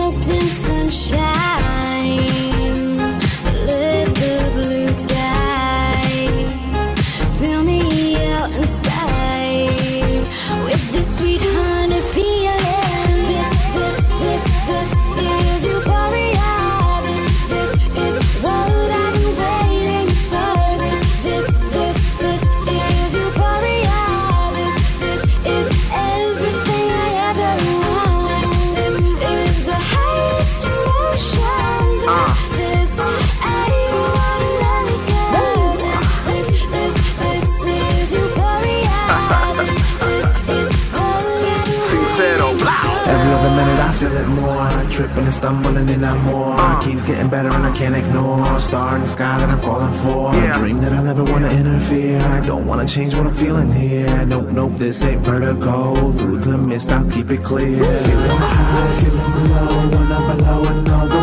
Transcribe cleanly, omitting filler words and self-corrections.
golden sunshine lit the blue sky. Fill me out inside with this sweet honey feeling. This is euphoria. This is what I've been waiting for. This is euphoria. This is everything I ever want. This is the highest emotion. This I wanna let it go. This is euphoria. This is all I've been waiting for. Every other minute I feel it more. Tripping and stumbling and I'm more. Keeps getting better and I can't ignore. Star in the sky that I'm falling for. A dream that I'll never wanna interfere. I don't wanna change what I'm feeling here. Nope, this ain't vertigo. Through the mist I'll keep it clear. Feeling high, feeling low, when I'm below another